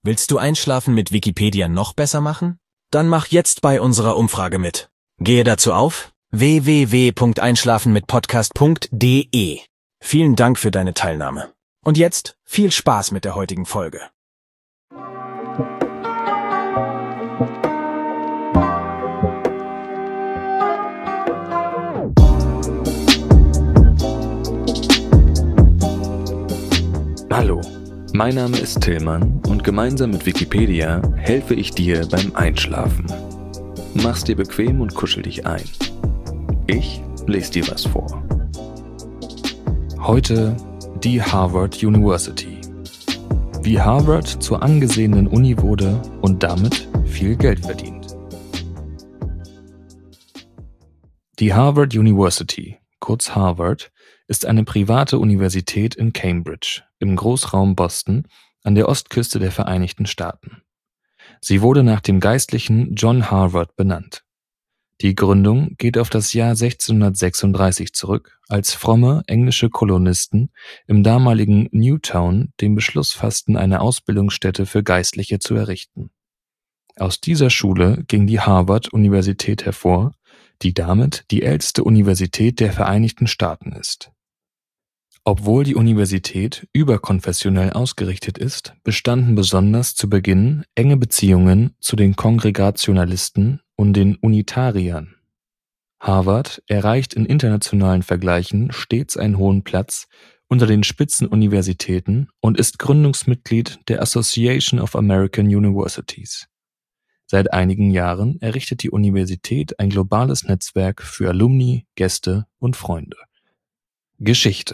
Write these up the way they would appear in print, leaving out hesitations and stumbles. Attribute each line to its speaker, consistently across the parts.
Speaker 1: Willst du Einschlafen mit Wikipedia noch besser machen? Dann mach jetzt bei unserer Umfrage mit. Gehe dazu auf www.einschlafenmitpodcast.de. Vielen Dank für deine Teilnahme. Und jetzt viel Spaß mit der heutigen Folge.
Speaker 2: Hallo, mein Name ist Tillmann und gemeinsam mit Wikipedia helfe ich dir beim Einschlafen. Mach's dir bequem und kuschel dich ein. Ich lese dir was vor. Heute die Harvard University. Wie Harvard zur angesehenen Uni wurde und damit viel Geld verdient. Die Harvard University, kurz Harvard, ist eine private Universität in Cambridge, im Großraum Boston, an der Ostküste der Vereinigten Staaten. Sie wurde nach dem Geistlichen John Harvard benannt. Die Gründung geht auf das Jahr 1636 zurück, als fromme englische Kolonisten im damaligen Newtown den Beschluss fassten, eine Ausbildungsstätte für Geistliche zu errichten. Aus dieser Schule ging die Harvard-Universität hervor, die damit die älteste Universität der Vereinigten Staaten ist. Obwohl die Universität überkonfessionell ausgerichtet ist, bestanden besonders zu Beginn enge Beziehungen zu den Kongregationalisten und den Unitariern. Harvard erreicht in internationalen Vergleichen stets einen hohen Platz unter den Spitzenuniversitäten und ist Gründungsmitglied der Association of American Universities. Seit einigen Jahren errichtet die Universität ein globales Netzwerk für Alumni, Gäste und Freunde. Geschichte.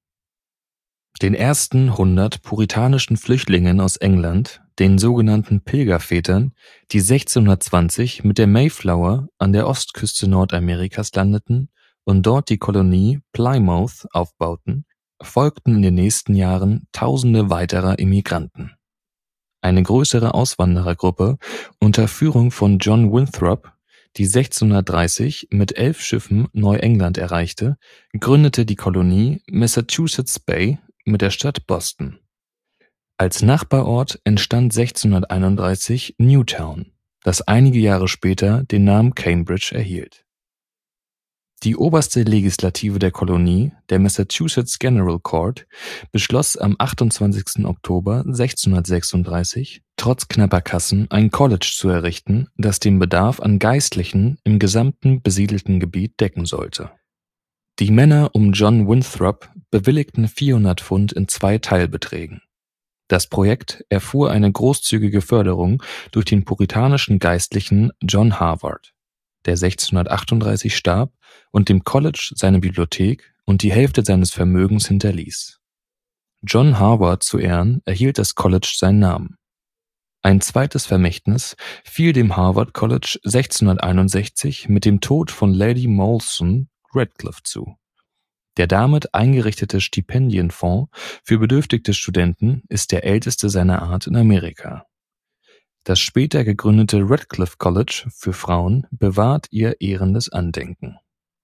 Speaker 2: Den ersten 100 puritanischen Flüchtlingen aus England, den sogenannten Pilgervätern, die 1620 mit der Mayflower an der Ostküste Nordamerikas landeten und dort die Kolonie Plymouth aufbauten, folgten in den nächsten Jahren Tausende weiterer Immigranten. Eine größere Auswanderergruppe unter Führung von John Winthrop, die 1630 mit 11 Schiffen Neuengland erreichte, gründete die Kolonie Massachusetts Bay mit der Stadt Boston. Als Nachbarort entstand 1631 Newtown, das einige Jahre später den Namen Cambridge erhielt. Die oberste Legislative der Kolonie, der Massachusetts General Court, beschloss am 28. Oktober 1636, trotz knapper Kassen ein College zu errichten, das den Bedarf an Geistlichen im gesamten besiedelten Gebiet decken sollte. Die Männer um John Winthrop bewilligten 400 Pfund in 2 Teilbeträgen. Das Projekt erfuhr eine großzügige Förderung durch den puritanischen Geistlichen John Harvard, der 1638 starb und dem College seine Bibliothek und die Hälfte seines Vermögens hinterließ. John Harvard zu Ehren erhielt das College seinen Namen. Ein zweites Vermächtnis fiel dem Harvard College 1661 mit dem Tod von Lady Molson Radcliffe zu. Der damit eingerichtete Stipendienfonds für bedürftige Studenten ist der älteste seiner Art in Amerika. Das später gegründete Radcliffe College für Frauen bewahrt ihr ehrendes Andenken.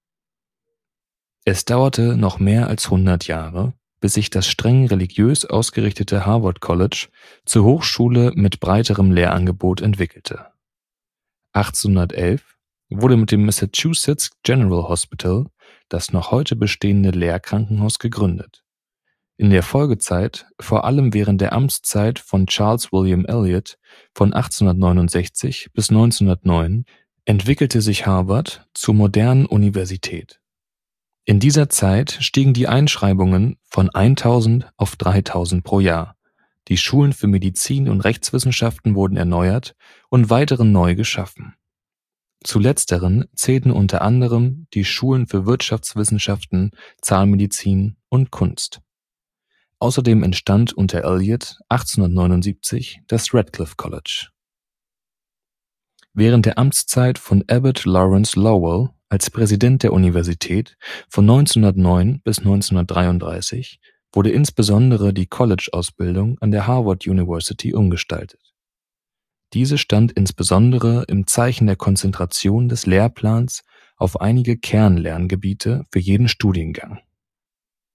Speaker 2: Es dauerte noch mehr als 100 Jahre, bis sich das streng religiös ausgerichtete Harvard College zur Hochschule mit breiterem Lehrangebot entwickelte. 1811 wurde mit dem Massachusetts General Hospital das noch heute bestehende Lehrkrankenhaus gegründet. In der Folgezeit, vor allem während der Amtszeit von Charles William Eliot von 1869 bis 1909, entwickelte sich Harvard zur modernen Universität. In dieser Zeit stiegen die Einschreibungen von 1000 auf 3000 pro Jahr. Die Schulen für Medizin und Rechtswissenschaften wurden erneuert und weitere neu geschaffen. Zu letzteren zählten unter anderem die Schulen für Wirtschaftswissenschaften, Zahnmedizin und Kunst. Außerdem entstand unter Eliot 1879 das Radcliffe College. Während der Amtszeit von Abbott Lawrence Lowell als Präsident der Universität von 1909 bis 1933 wurde insbesondere die College-Ausbildung an der Harvard University umgestaltet. Diese stand insbesondere im Zeichen der Konzentration des Lehrplans auf einige Kernlerngebiete für jeden Studiengang.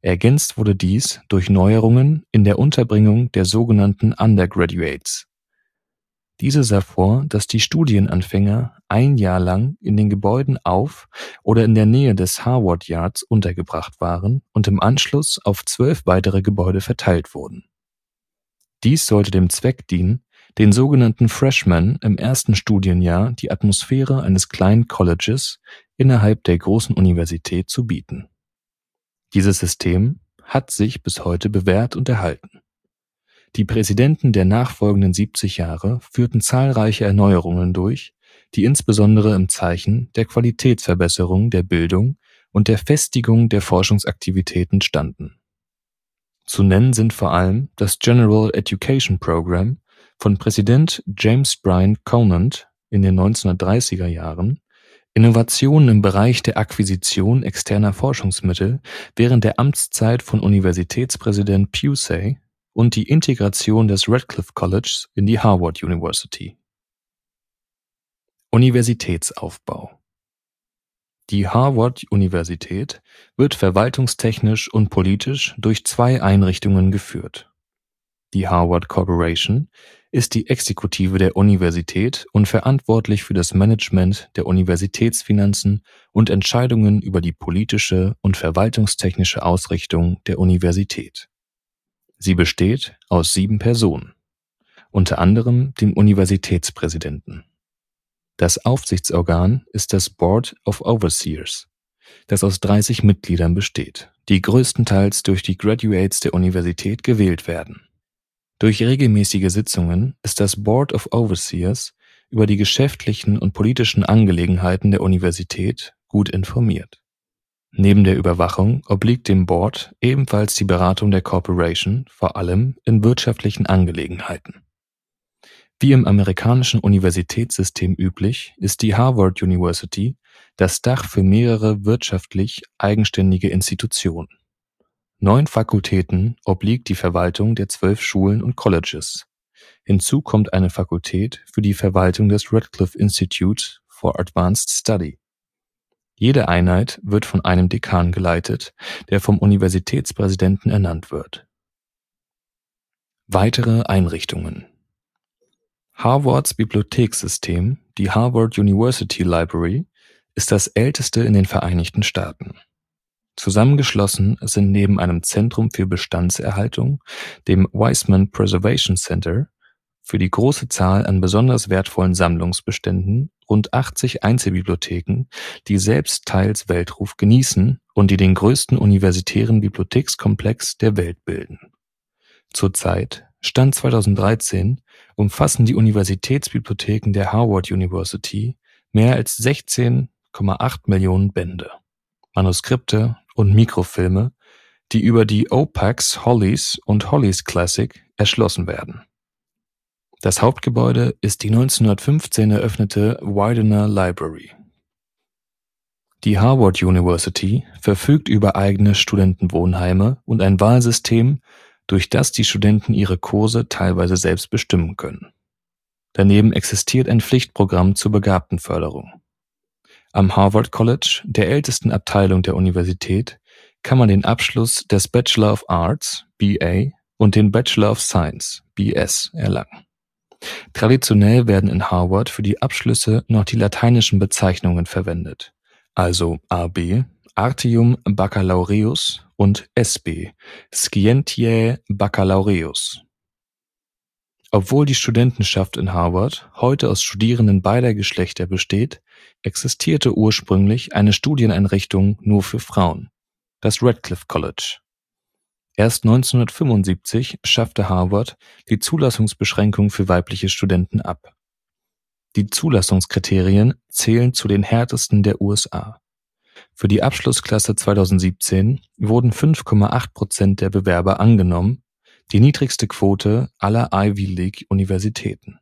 Speaker 2: Ergänzt wurde dies durch Neuerungen in der Unterbringung der sogenannten Undergraduates. Diese sah vor, dass die Studienanfänger ein Jahr lang in den Gebäuden auf oder in der Nähe des Harvard Yards untergebracht waren und im Anschluss auf 12 weitere Gebäude verteilt wurden. Dies sollte dem Zweck dienen, den sogenannten Freshmen im ersten Studienjahr die Atmosphäre eines kleinen Colleges innerhalb der großen Universität zu bieten. Dieses System hat sich bis heute bewährt und erhalten. Die Präsidenten der nachfolgenden 70 Jahre führten zahlreiche Erneuerungen durch, die insbesondere im Zeichen der Qualitätsverbesserung der Bildung und der Festigung der Forschungsaktivitäten standen. Zu nennen sind vor allem das General Education Program von Präsident James Bryan Conant in den 1930er Jahren, Innovationen im Bereich der Akquisition externer Forschungsmittel während der Amtszeit von Universitätspräsident Pusey und die Integration des Radcliffe Colleges in die Harvard University. Universitätsaufbau. Die Harvard-Universität wird verwaltungstechnisch und politisch durch 2 Einrichtungen geführt. Die Harvard Corporation ist die Exekutive der Universität und verantwortlich für das Management der Universitätsfinanzen und Entscheidungen über die politische und verwaltungstechnische Ausrichtung der Universität. Sie besteht aus 7 Personen, unter anderem dem Universitätspräsidenten. Das Aufsichtsorgan ist das Board of Overseers, das aus 30 Mitgliedern besteht, die größtenteils durch die Graduates der Universität gewählt werden. Durch regelmäßige Sitzungen ist das Board of Overseers über die geschäftlichen und politischen Angelegenheiten der Universität gut informiert. Neben der Überwachung obliegt dem Board ebenfalls die Beratung der Corporation, vor allem in wirtschaftlichen Angelegenheiten. Wie im amerikanischen Universitätssystem üblich, ist die Harvard University das Dach für mehrere wirtschaftlich eigenständige Institutionen. 9 Fakultäten obliegt die Verwaltung der 12 Schulen und Colleges. Hinzu kommt eine Fakultät für die Verwaltung des Radcliffe Institute for Advanced Study. Jede Einheit wird von einem Dekan geleitet, der vom Universitätspräsidenten ernannt wird. Weitere Einrichtungen. Harvards Bibliothekssystem, die Harvard University Library, ist das älteste in den Vereinigten Staaten. Zusammengeschlossen sind neben einem Zentrum für Bestandserhaltung, dem Weizmann Preservation Center, für die große Zahl an besonders wertvollen Sammlungsbeständen rund 80 Einzelbibliotheken, die selbst teils Weltruf genießen und die den größten universitären Bibliothekskomplex der Welt bilden. Zurzeit, Stand 2013, umfassen die Universitätsbibliotheken der Harvard University mehr als 16,8 Millionen Bände, Manuskripte und Mikrofilme, die über die OPAX Hollies und Hollies Classic erschlossen werden. Das Hauptgebäude ist die 1915 eröffnete Widener Library. Die Harvard University verfügt über eigene Studentenwohnheime und ein Wahlsystem, durch das die Studenten ihre Kurse teilweise selbst bestimmen können. Daneben existiert ein Pflichtprogramm zur Begabtenförderung. Am Harvard College, der ältesten Abteilung der Universität, kann man den Abschluss des Bachelor of Arts, BA, und den Bachelor of Science, BS, erlangen. Traditionell werden in Harvard für die Abschlüsse noch die lateinischen Bezeichnungen verwendet, also AB, Artium Baccalaureus und SB, Scientiae Baccalaureus. Obwohl die Studentenschaft in Harvard heute aus Studierenden beider Geschlechter besteht, existierte ursprünglich eine Studieneinrichtung nur für Frauen, das Radcliffe College. Erst 1975 schaffte Harvard die Zulassungsbeschränkung für weibliche Studenten ab. Die Zulassungskriterien zählen zu den härtesten der USA. Für die Abschlussklasse 2017 wurden 5,8% der Bewerber angenommen, die niedrigste Quote aller Ivy League-Universitäten.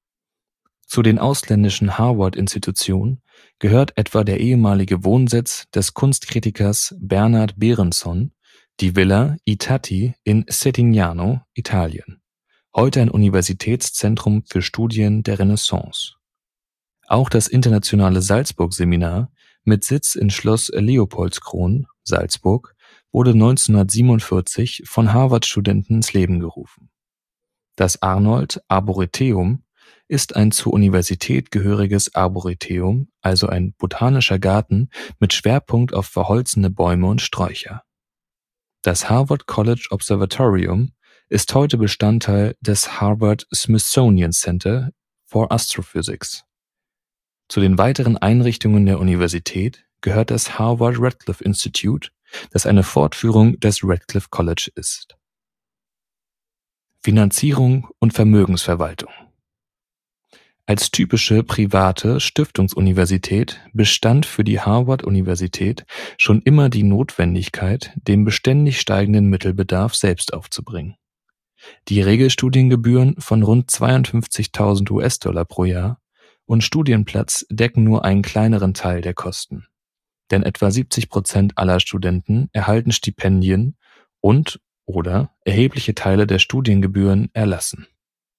Speaker 2: Zu den ausländischen Harvard-Institutionen gehört etwa der ehemalige Wohnsitz des Kunstkritikers Bernard Berenson, die Villa I Tatti in Settignano, Italien, heute ein Universitätszentrum für Studien der Renaissance. Auch das internationale Salzburg-Seminar mit Sitz in Schloss Leopoldskron, Salzburg, wurde 1947 von Harvard-Studenten ins Leben gerufen. Das Arnold Arboretum ist ein zur Universität gehöriges Arboretum, also ein botanischer Garten mit Schwerpunkt auf verholzende Bäume und Sträucher. Das Harvard College Observatorium ist heute Bestandteil des Harvard Smithsonian Center for Astrophysics. Zu den weiteren Einrichtungen der Universität gehört das Harvard Radcliffe Institute, das eine Fortführung des Radcliffe College ist. Finanzierung und Vermögensverwaltung. Als typische private Stiftungsuniversität bestand für die Harvard-Universität schon immer die Notwendigkeit, den beständig steigenden Mittelbedarf selbst aufzubringen. Die Regelstudiengebühren von rund 52.000 US-Dollar pro Jahr und Studienplatz decken nur einen kleineren Teil der Kosten. Denn etwa 70% aller Studenten erhalten Stipendien und/oder erhebliche Teile der Studiengebühren erlassen.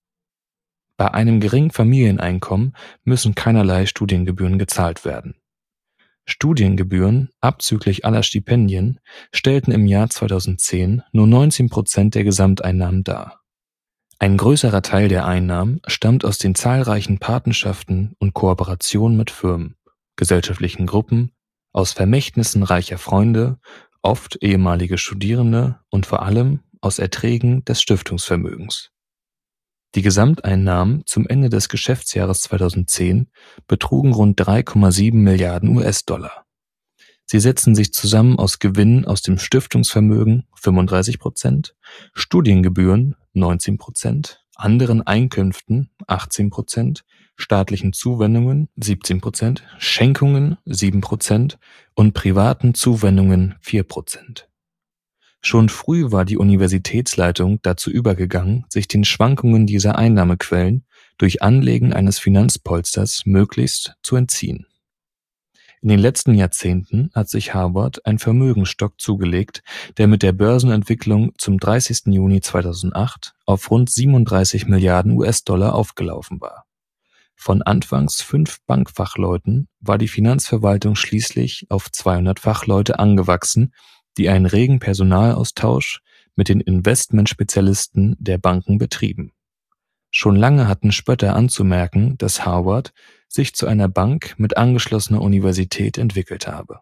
Speaker 2: Bei einem geringen Familieneinkommen müssen keinerlei Studiengebühren gezahlt werden. Studiengebühren abzüglich aller Stipendien stellten im Jahr 2010 nur 19% der Gesamteinnahmen dar. Ein größerer Teil der Einnahmen stammt aus den zahlreichen Patenschaften und Kooperationen mit Firmen, gesellschaftlichen Gruppen, aus Vermächtnissen reicher Freunde, oft ehemalige Studierende und vor allem aus Erträgen des Stiftungsvermögens. Die Gesamteinnahmen zum Ende des Geschäftsjahres 2010 betrugen rund 3,7 Milliarden US-Dollar. Sie setzen sich zusammen aus Gewinnen aus dem Stiftungsvermögen 35%, Studiengebühren 19%, anderen Einkünften 18%, staatlichen Zuwendungen 17%, Schenkungen 7% und privaten Zuwendungen 4%. Schon früh war die Universitätsleitung dazu übergegangen, sich den Schwankungen dieser Einnahmequellen durch Anlegen eines Finanzpolsters möglichst zu entziehen. In den letzten Jahrzehnten hat sich Harvard ein Vermögensstock zugelegt, der mit der Börsenentwicklung zum 30. Juni 2008 auf rund 37 Milliarden US-Dollar aufgelaufen war. Von anfangs 5 Bankfachleuten war die Finanzverwaltung schließlich auf 200 Fachleute angewachsen, die einen regen Personalaustausch mit den Investmentspezialisten der Banken betrieben. Schon lange hatten Spötter anzumerken, dass Harvard sich zu einer Bank mit angeschlossener Universität entwickelt habe.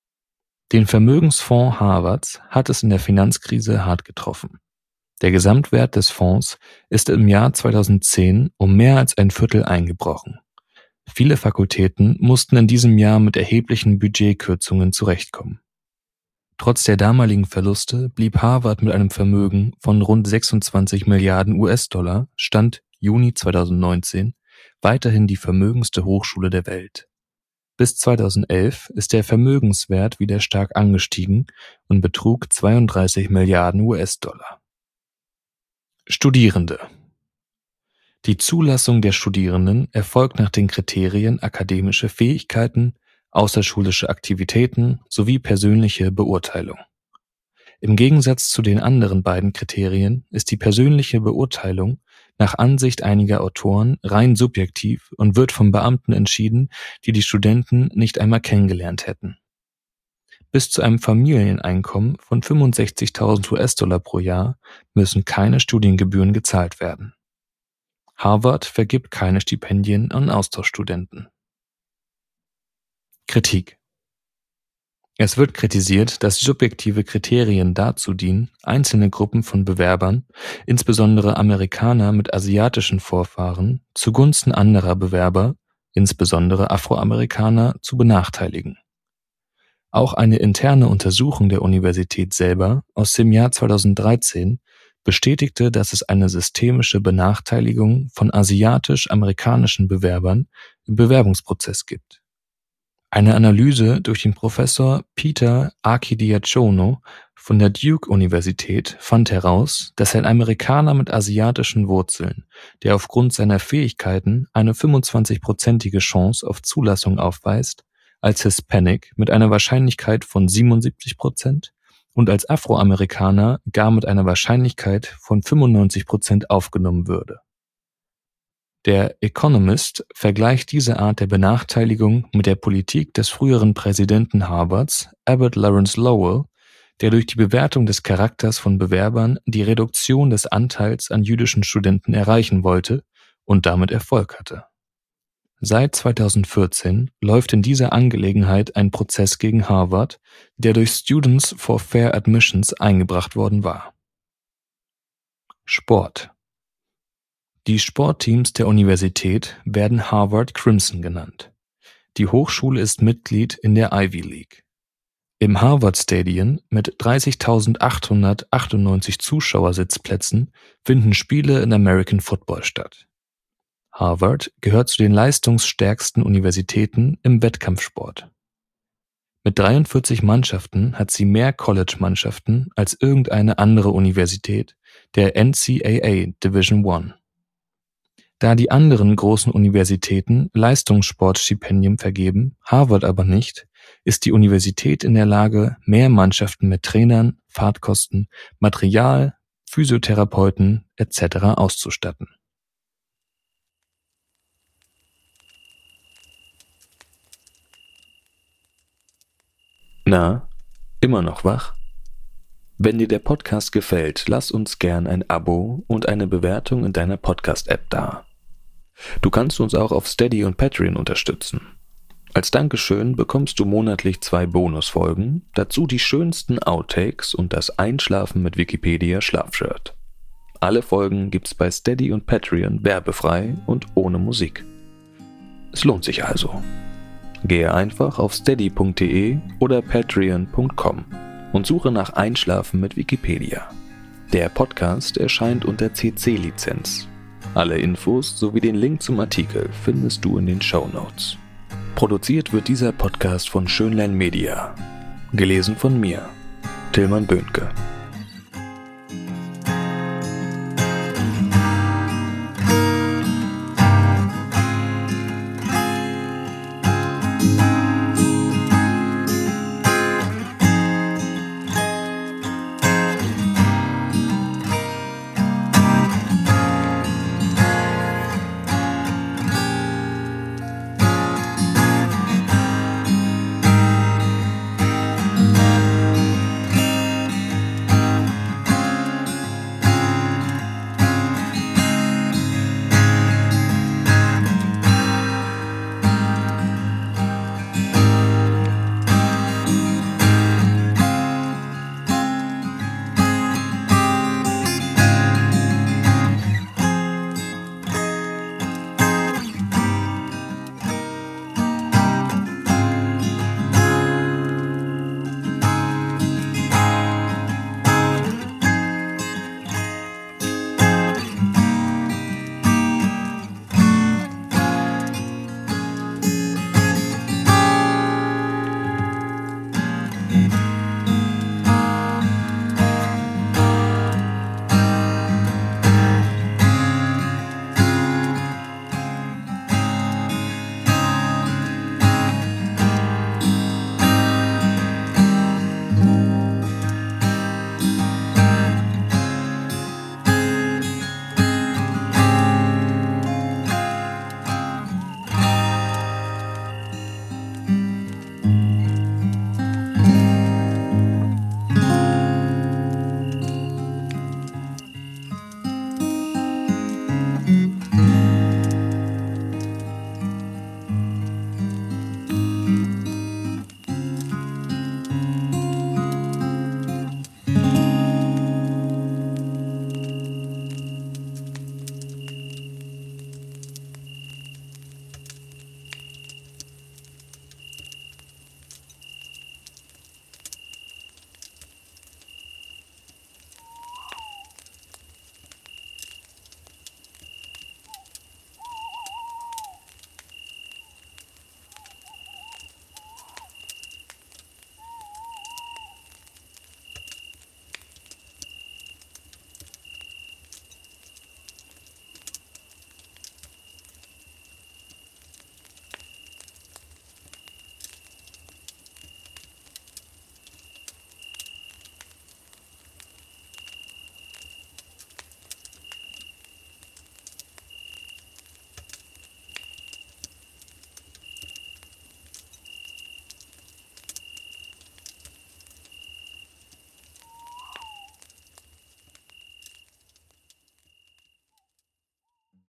Speaker 2: Den Vermögensfonds Harvards hat es in der Finanzkrise hart getroffen. Der Gesamtwert des Fonds ist im Jahr 2010 um mehr als ein Viertel eingebrochen. Viele Fakultäten mussten in diesem Jahr mit erheblichen Budgetkürzungen zurechtkommen. Trotz der damaligen Verluste blieb Harvard mit einem Vermögen von rund 26 Milliarden US-Dollar, Stand Juni 2019, weiterhin die vermögendste Hochschule der Welt. Bis 2011 ist der Vermögenswert wieder stark angestiegen und betrug 32 Milliarden US-Dollar. Studierende. Die Zulassung der Studierenden erfolgt nach den Kriterien akademische Fähigkeiten, außerschulische Aktivitäten sowie persönliche Beurteilung. Im Gegensatz zu den anderen beiden Kriterien ist die persönliche Beurteilung nach Ansicht einiger Autoren rein subjektiv und wird von Beamten entschieden, die die Studenten nicht einmal kennengelernt hätten. Bis zu einem Familieneinkommen von 65.000 US-Dollar pro Jahr müssen keine Studiengebühren gezahlt werden. Harvard vergibt keine Stipendien an Austauschstudenten. Kritik. Es wird kritisiert, dass subjektive Kriterien dazu dienen, einzelne Gruppen von Bewerbern, insbesondere Amerikaner mit asiatischen Vorfahren, zugunsten anderer Bewerber, insbesondere Afroamerikaner, zu benachteiligen. Auch eine interne Untersuchung der Universität selber aus dem Jahr 2013 bestätigte, dass es eine systemische Benachteiligung von asiatisch-amerikanischen Bewerbern im Bewerbungsprozess gibt. Eine Analyse durch den Professor Peter Archidiacono von der Duke-Universität fand heraus, dass ein Amerikaner mit asiatischen Wurzeln, der aufgrund seiner Fähigkeiten eine 25-prozentige Chance auf Zulassung aufweist, als Hispanic mit einer Wahrscheinlichkeit von 77% und als Afroamerikaner gar mit einer Wahrscheinlichkeit von 95% aufgenommen würde. Der Economist vergleicht diese Art der Benachteiligung mit der Politik des früheren Präsidenten Harvards, Abbott Lawrence Lowell, der durch die Bewertung des Charakters von Bewerbern die Reduktion des Anteils an jüdischen Studenten erreichen wollte und damit Erfolg hatte. Seit 2014 läuft in dieser Angelegenheit ein Prozess gegen Harvard, der durch Students for Fair Admissions eingebracht worden war. Sport. Die Sportteams der Universität werden Harvard Crimson genannt. Die Hochschule ist Mitglied in der Ivy League. Im Harvard Stadion mit 30.898 Zuschauersitzplätzen finden Spiele in American Football statt. Harvard gehört zu den leistungsstärksten Universitäten im Wettkampfsport. Mit 43 Mannschaften hat sie mehr College-Mannschaften als irgendeine andere Universität der NCAA Division I. Da die anderen großen Universitäten Leistungssportstipendien vergeben, Harvard aber nicht, ist die Universität in der Lage, mehr Mannschaften mit Trainern, Fahrtkosten, Material, Physiotherapeuten etc. auszustatten. Na, immer noch wach? Wenn dir der Podcast gefällt, lass uns gern ein Abo und eine Bewertung in deiner Podcast-App da. Du kannst uns auch auf Steady und Patreon unterstützen. Als Dankeschön bekommst du monatlich 2 Bonusfolgen, dazu die schönsten Outtakes und das Einschlafen mit Wikipedia Schlafshirt. Alle Folgen gibt's bei Steady und Patreon werbefrei und ohne Musik. Es lohnt sich also. Gehe einfach auf steady.de oder patreon.com und suche nach Einschlafen mit Wikipedia. Der Podcast erscheint unter CC-Lizenz. Alle Infos sowie den Link zum Artikel findest du in den Shownotes. Produziert wird dieser Podcast von Schönlein Media. Gelesen von mir, Tilman Böhnke.